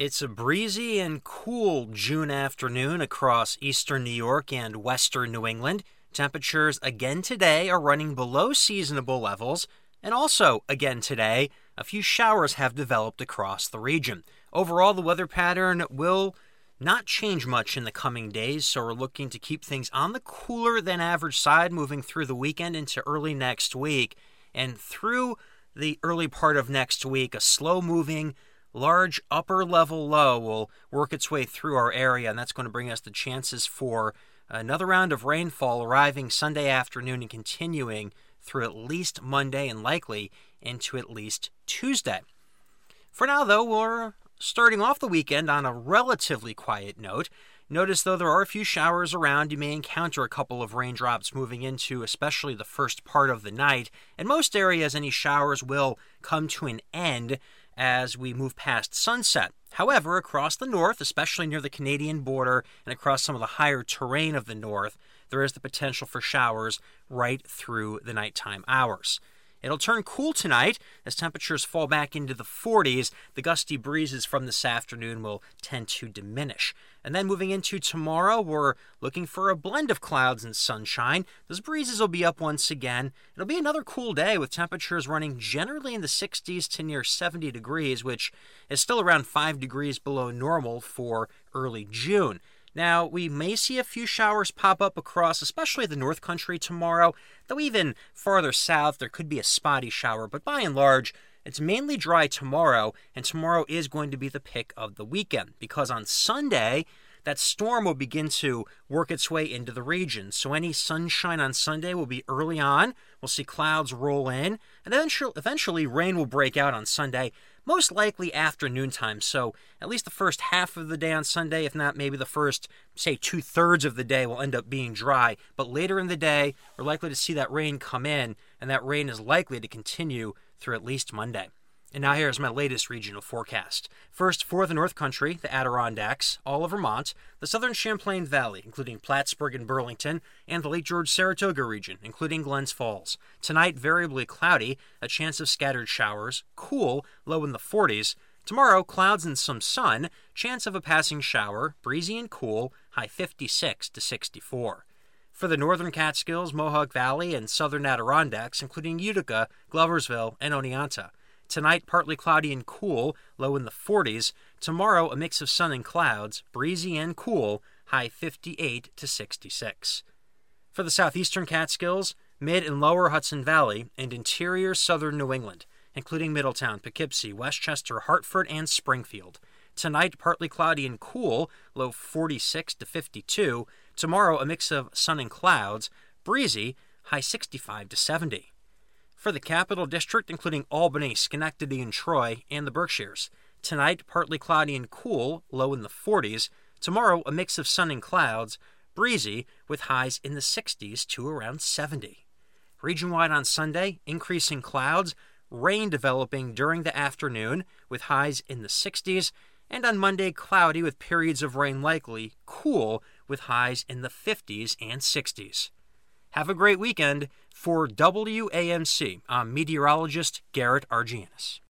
It's a breezy and cool June afternoon across eastern New York and western New England. Temperatures again today are running below seasonable levels, and also again today, a few showers have developed across the region. Overall, the weather pattern will not change much in the coming days, so we're looking to keep things on the cooler than average side moving through the weekend into early next week. And through the early part of next week, a slow-moving, large upper-level low will work its way through our area, and that's going to bring us the chances for another round of rainfall arriving Sunday afternoon and continuing through at least Monday and likely into at least Tuesday. For now, though, we're starting off the weekend on a relatively quiet note. Notice, though, there are a few showers around. You may encounter a couple of raindrops moving into especially the first part of the night. In most areas, any showers will come to an end as we move past sunset. However, across the north, especially near the Canadian border and across some of the higher terrain of the north, there is the potential for showers right through the nighttime hours. It'll turn cool tonight as temperatures fall back into the 40s. The gusty breezes from this afternoon will tend to diminish. And then moving into tomorrow, we're looking for a blend of clouds and sunshine. Those breezes will be up once again. It'll be another cool day with temperatures running generally in the 60s to near 70 degrees, which is still around 5 degrees below normal for early June. Now, we may see a few showers pop up across, especially the North Country tomorrow, though even farther south there could be a spotty shower, but by and large, it's mainly dry tomorrow, and tomorrow is going to be the pick of the weekend, because on Sunday, that storm will begin to work its way into the region. So any sunshine on Sunday will be early on. We'll see clouds roll in, and eventually rain will break out on Sunday, most likely afternoon time. So at least the first half of the day on Sunday, if not maybe the first, say, 2/3 of the day will end up being dry. But later in the day, we're likely to see that rain come in, and that rain is likely to continue through at least Monday. And now here's my latest regional forecast. First, for the North Country, the Adirondacks, all of Vermont, the southern Champlain Valley, including Plattsburgh and Burlington, and the Lake George-Saratoga region, including Glens Falls. Tonight, variably cloudy, a chance of scattered showers, cool, low in the 40s. Tomorrow, clouds and some sun, chance of a passing shower, breezy and cool, high 56 to 64. For the northern Catskills, Mohawk Valley, and southern Adirondacks, including Utica, Gloversville, and Oneonta. Tonight, partly cloudy and cool, low in the 40s. Tomorrow, a mix of sun and clouds, breezy and cool, high 58 to 66. For the southeastern Catskills, mid and lower Hudson Valley, and interior southern New England, including Middletown, Poughkeepsie, Westchester, Hartford, and Springfield. Tonight, partly cloudy and cool, low 46 to 52. Tomorrow, a mix of sun and clouds, breezy, high 65 to 70. For the Capital District, including Albany, Schenectady, and Troy, and the Berkshires. Tonight, partly cloudy and cool, low in the 40s. Tomorrow, a mix of sun and clouds, breezy, with highs in the 60s to around 70. Region-wide on Sunday, increasing clouds, rain developing during the afternoon, with highs in the 60s. And on Monday, cloudy with periods of rain likely, cool, with highs in the 50s and 60s. Have a great weekend. For WAMC, I'm meteorologist Garrett Argianis.